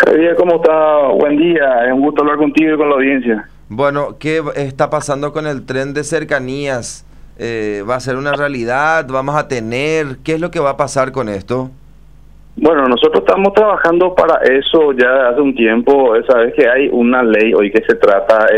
Javier, ¿cómo está? Buen día, es un gusto hablar contigo y con la audiencia. Bueno, ¿qué está pasando con el tren de cercanías? ¿Va a ser una realidad? ¿Vamos a tener? ¿Qué es lo que va a pasar con esto? Bueno, nosotros estamos trabajando para eso ya hace un tiempo. Sabes que hay una ley hoy que se trata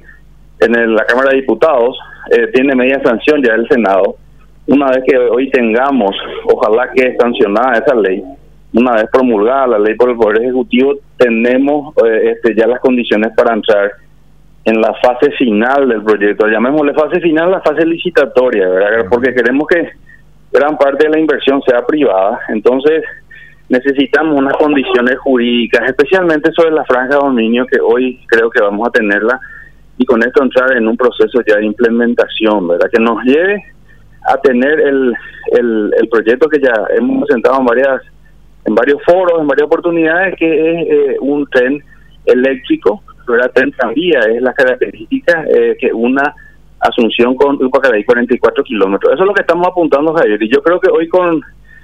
la Cámara de Diputados, tiene media sanción ya del Senado. Una vez que hoy tengamos, ojalá que sancionada esa ley, una vez promulgada la ley por el Poder Ejecutivo, tenemos ya las condiciones para entrar en la fase final del proyecto. Llamémosle fase final, la fase licitatoria, ¿verdad? Porque queremos que gran parte de la inversión sea privada. Entonces necesitamos unas condiciones jurídicas, especialmente sobre la franja de dominio, que hoy creo que vamos a tenerla, y con esto entrar en un proceso ya de implementación, ¿verdad? Que nos lleve a tener el proyecto que ya hemos presentado en varios foros, en varias oportunidades, que es un tren eléctrico, ¿verdad? Tren tranvía, es la característica que una Asunción con Upacaraí, 44 kilómetros. Eso es lo que estamos apuntando, Javier, y yo creo que hoy con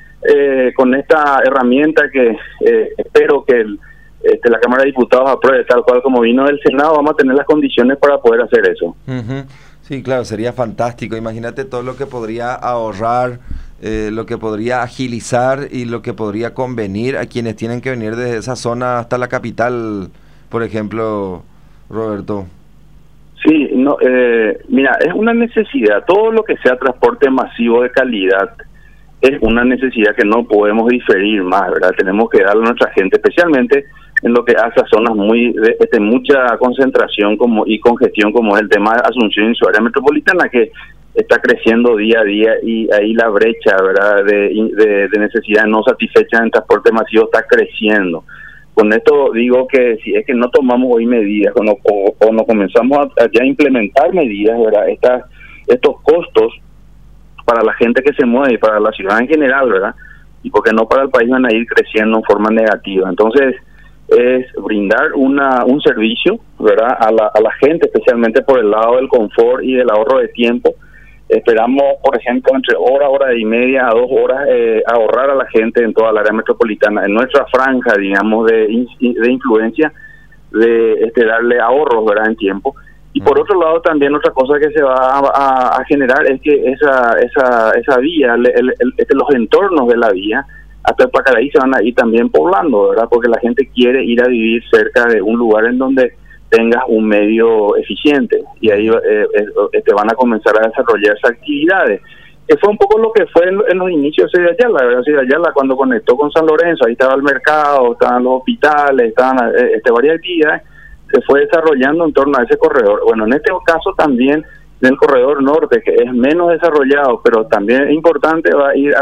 esta herramienta que espero que la Cámara de Diputados apruebe tal cual como vino del Senado, vamos a tener las condiciones para poder hacer eso. Sí, claro, sería fantástico. Imagínate todo lo que podría ahorrar, lo que podría agilizar y lo que podría convenir a quienes tienen que venir desde esa zona hasta la capital, por ejemplo, Roberto. Sí, no, mira, es una necesidad. Todo lo que sea transporte masivo de calidad es una necesidad que no podemos diferir más, ¿verdad? Tenemos que darle a nuestra gente, especialmente en lo que hace a zonas de mucha concentración y congestión, como es el tema de Asunción y su área metropolitana, que está creciendo día a día, y ahí la brecha, ¿verdad?, de necesidad no satisfecha en transporte masivo está creciendo. Con esto digo que si es que no tomamos hoy medidas, cuando comenzamos a ya implementar medidas, ¿verdad?, estos costos para la gente que se mueve y para la ciudad en general, ¿verdad?, y porque no para el país, van a ir creciendo en forma negativa. Entonces es brindar un servicio, ¿verdad?, a la gente, especialmente por el lado del confort y del ahorro de tiempo. Esperamos, por ejemplo, entre hora y media a 2 horas, ahorrar a la gente en toda la área metropolitana, en nuestra franja, digamos, de influencia, de darle ahorros, ¿verdad?, en tiempo. Y por otro lado, también otra cosa que se va a generar es que esa vía, los entornos de la vía, hasta el Pacaraí se van a ir también poblando, ¿verdad?, porque la gente quiere ir a vivir cerca de un lugar en donde tengas un medio eficiente, y ahí van a comenzar a desarrollarse actividades. Que fue un poco lo que fue en los inicios de Ciudad Ayala, ¿verdad? Ciudad Ayala, cuando conectó con San Lorenzo, ahí estaba el mercado, estaban los hospitales, estaban varias actividades, se fue desarrollando en torno a ese corredor. Bueno, en este caso también en el corredor norte, que es menos desarrollado, pero también es importante, va a ir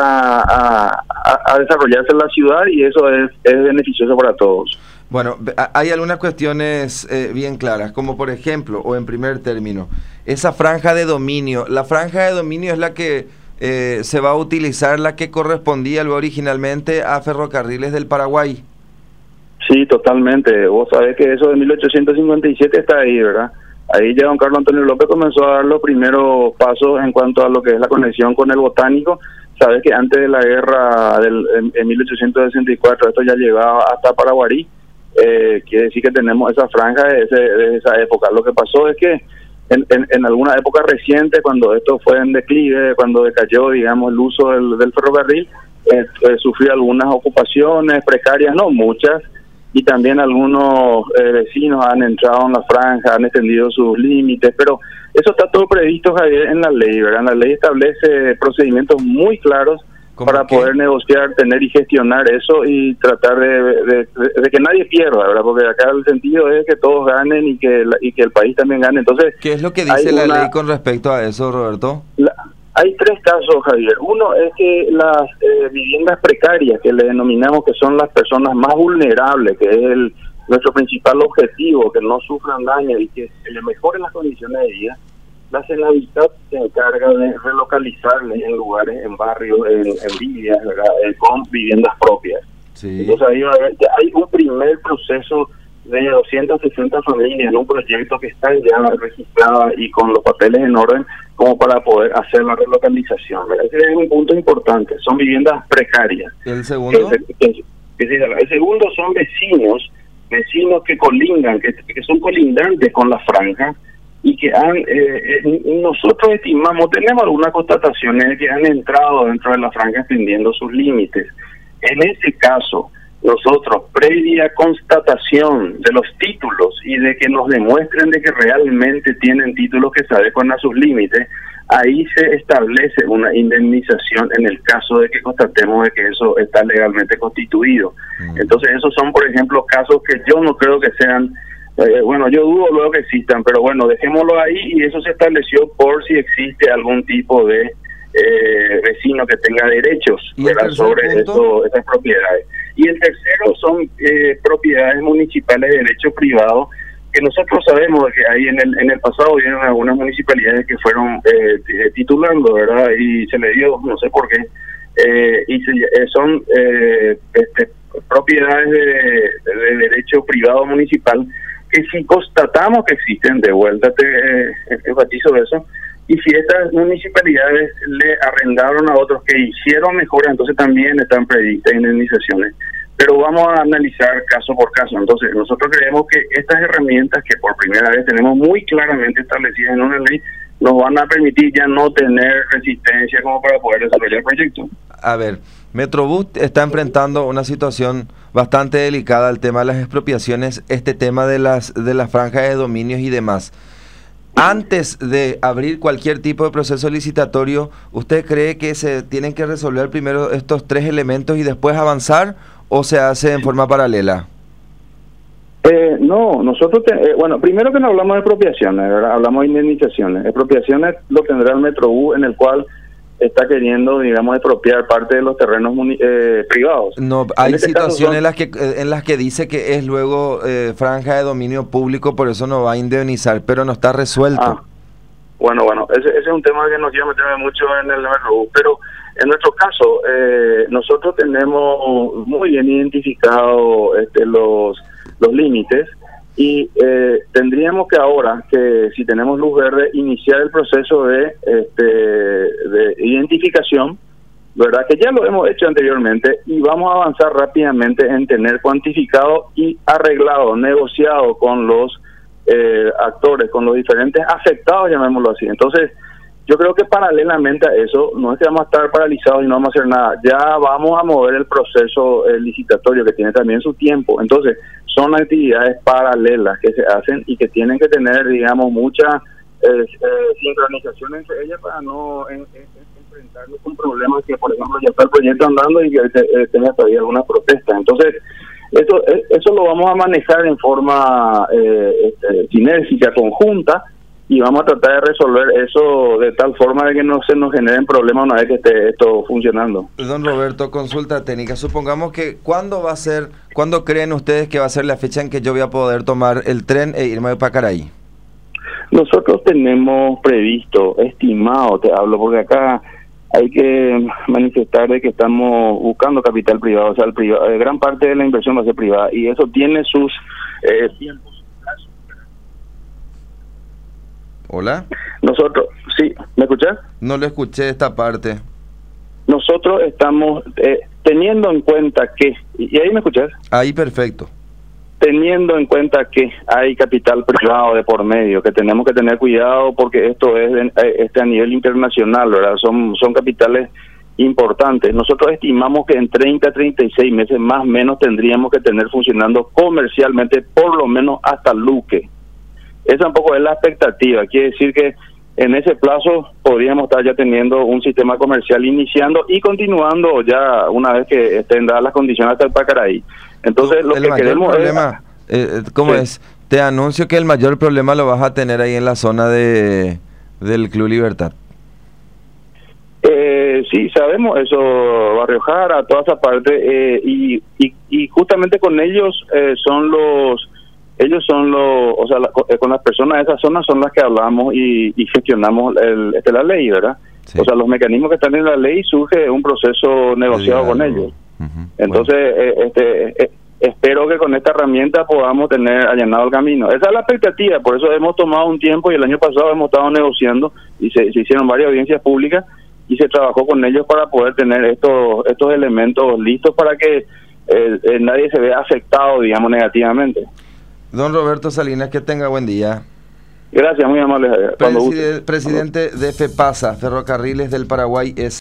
a desarrollarse en la ciudad, y eso es beneficioso para todos. Bueno, hay algunas cuestiones bien claras, como por ejemplo, o en primer término, esa franja de dominio. La franja de dominio es la que se va a utilizar, la que correspondía originalmente a Ferrocarriles del Paraguay. Sí, totalmente. Vos sabés que eso de 1857 está ahí, ¿verdad? Ahí ya don Carlos Antonio López comenzó a dar los primeros pasos en cuanto a lo que es la conexión con el Botánico. Sabés que antes de la guerra en 1864 esto ya llegaba hasta Paraguarí. Quiere decir que tenemos esa franja de esa época. Lo que pasó es que en alguna época reciente, cuando esto fue en declive, cuando decayó, digamos, el uso del ferrocarril, sufrió algunas ocupaciones precarias, no muchas, y también algunos vecinos han entrado en la franja, han extendido sus límites, pero eso está todo previsto, Javier, en la ley, ¿verdad? La ley establece procedimientos muy claros para poder negociar, tener y gestionar eso, y tratar de que nadie pierda, ¿verdad? Porque acá el sentido es que todos ganen y que el país también gane. Entonces, ¿qué es lo que dice la ley con respecto a eso, Roberto? Hay 3 casos, Javier. Uno es que las viviendas precarias, que le denominamos que son las personas más vulnerables, que es nuestro principal objetivo, que no sufran daño y que se les mejoren las condiciones de vida, la Senavitat se encarga de relocalizarles en lugares, en barrios, en villas, ¿verdad?, con viviendas propias. Sí. Entonces ahí hay un primer proceso de 260 familias en un proyecto que están ya registradas y con los papeles en orden como para poder hacer la relocalización, ¿verdad? Ese es un punto importante. Son viviendas precarias. ¿El segundo? El segundo son vecinos vecinos que colindan, que son colindantes con la franja y que nosotros estimamos, tenemos algunas constataciones de que han entrado dentro de la franja extendiendo sus límites. En ese caso, nosotros, previa constatación de los títulos y de que nos demuestren de que realmente tienen títulos que se adecuan a sus límites, ahí se establece una indemnización en el caso de que constatemos de que eso está legalmente constituido. Entonces esos son, por ejemplo, casos que yo no creo que sean, yo dudo luego que existan, pero bueno, dejémoslo ahí, y eso se estableció por si existe algún tipo de vecino que tenga derechos sobre esas propiedades. Y el tercero son propiedades municipales de derecho privado, que nosotros sabemos que ahí en el pasado hubieron algunas municipalidades que fueron titulando, ¿verdad? Y se le dio, no sé por qué, son propiedades de derecho privado municipal, que si constatamos que existen, de vuelta enfatizo eso, y si estas municipalidades le arrendaron a otros que hicieron mejoras, entonces también están previstas indemnizaciones. Pero vamos a analizar caso por caso. Entonces, nosotros creemos que estas herramientas que por primera vez tenemos muy claramente establecidas en una ley, nos van a permitir ya no tener resistencia como para poder desarrollar el proyecto. A ver, Metrobús está enfrentando una situación bastante delicada, el tema de las expropiaciones, este tema de las franjas de dominios y demás. Antes de abrir cualquier tipo de proceso licitatorio, ¿usted cree que se tienen que resolver primero estos tres elementos y después avanzar, o se hace en forma paralela? No, nosotros, primero que no hablamos de expropiaciones, ¿verdad? Hablamos de indemnizaciones. Expropiaciones lo tendrá el Metrobús, en el cual está queriendo, digamos, expropiar parte de los terrenos privados. No, hay situaciones en las que dice que es luego franja de dominio público, por eso no va a indemnizar, pero no está resuelto. Ese es un tema que nos quiere meter mucho en el Metrobús, pero en nuestro caso, nosotros tenemos muy bien identificados los límites, y tendríamos que ahora, que si tenemos luz verde, iniciar el proceso de identificación, ¿verdad? Que ya lo hemos hecho anteriormente, y vamos a avanzar rápidamente en tener cuantificado y arreglado, negociado con los actores, con los diferentes afectados, llamémoslo así. Entonces, yo creo que paralelamente a eso, no es que vamos a estar paralizados y no vamos a hacer nada, ya vamos a mover el proceso licitatorio, que tiene también su tiempo. Entonces, son actividades paralelas que se hacen y que tienen que tener, digamos, mucha sincronización entre ellas para no enfrentarnos con problemas que, por ejemplo, ya está el proyecto andando y que tenga todavía alguna protesta. Entonces, eso lo vamos a manejar en forma sinérgica, conjunta, y vamos a tratar de resolver eso de tal forma de que no se nos generen problemas una vez que esté esto funcionando. Don Roberto, consulta técnica. Supongamos que ¿cuándo creen ustedes que va a ser la fecha en que yo voy a poder tomar el tren e irme de Pacaraí? Nosotros tenemos previsto, estimado, te hablo, porque acá hay que manifestar de que estamos buscando capital privado, o sea, gran parte de la inversión va a ser privada, y eso tiene sus tiempos. ¿Hola? Nosotros, sí, ¿me escuchás? No lo escuché esta parte. Nosotros estamos teniendo en cuenta que, ¿y ahí me escuchás? Ahí perfecto. Teniendo en cuenta que hay capital privado de por medio, que tenemos que tener cuidado porque esto es a nivel internacional, ¿verdad? Son capitales importantes. Nosotros estimamos que en 30 a 36 meses más o menos tendríamos que tener funcionando comercialmente por lo menos hasta Luque. Esa tampoco es la expectativa, quiere decir que en ese plazo podríamos estar ya teniendo un sistema comercial iniciando y continuando ya una vez que estén dadas las condiciones hasta el Pacaraí. Entonces lo que queremos problema, ¿cómo sí. es? Te anuncio que el mayor problema lo vas a tener ahí en la zona del Club Libertad. Sí, sabemos eso, Barrio Jara, toda esa parte, y justamente con ellos o sea, con las personas de esa zona son las que hablamos y gestionamos la ley, ¿verdad? Sí. O sea, los mecanismos que están en la ley, surge un proceso negociado con ellos. Entonces, espero que con esta herramienta podamos tener allanado el camino. Esa es la expectativa, por eso hemos tomado un tiempo y el año pasado hemos estado negociando y se hicieron varias audiencias públicas y se trabajó con ellos para poder tener estos elementos listos para que nadie se ve afectado, digamos, negativamente. Don Roberto Salinas, que tenga buen día. Gracias, muy amable, Javier. Presidente de FEPASA, Ferrocarriles del Paraguay, es